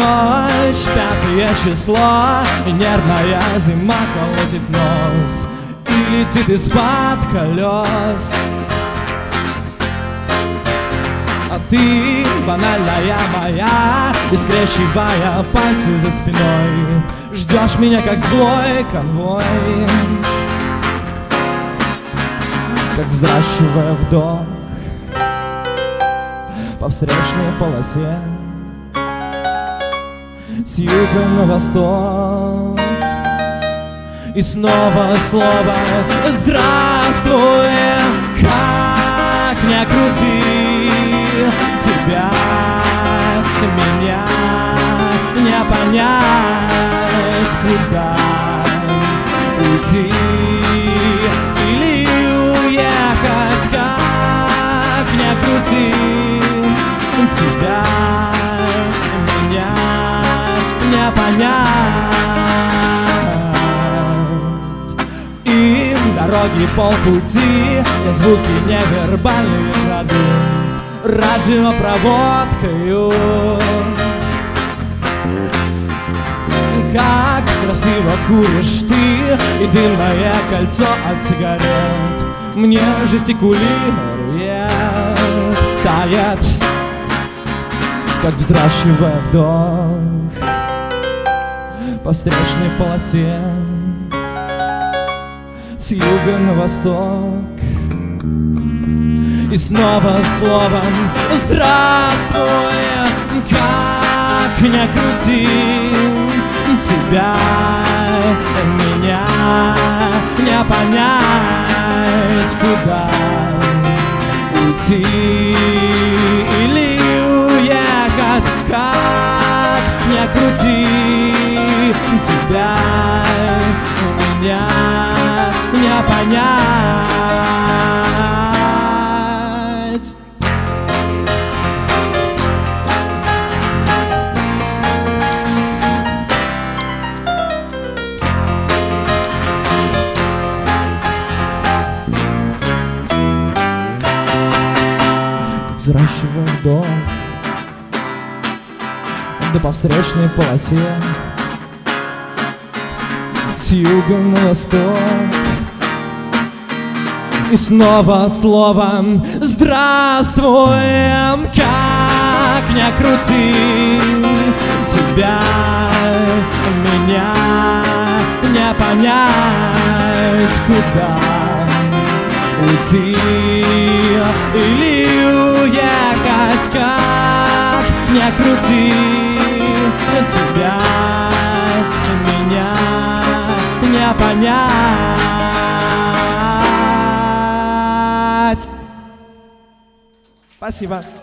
ночь, 5 число, и нервная зима колотит нос и летит из-под колес. А ты, банальная моя, и скрещивая пальцы за спиной, ждешь меня, как злой конвой, как взращивая вдох по встречной полосе с юга на восток. И снова слово «Здравствуй», как не крути, тебя, меня не понять, куда уйти или уехать, как не крути, тебя, меня не понять. И дороги полпути, я звуки невербальные кладу радиопроводкою. Как красиво куришь ты, и дымное кольцо от сигарет мне жестикулирует, тает, как взращивая вдох по встречной полосе с юга на восток. И снова словом «Здравствуй», как не крути, тебя, меня не понять, куда уйти или уехать, как не крути, тебя, меня не понять. Взращивая вдох да по встречной полосе с юга на восток. И снова словом «Здравствуй», как не крути, тебя, меня не понять, куда уйти или уехать, как не крути, тебя, меня не понять. Спасибо.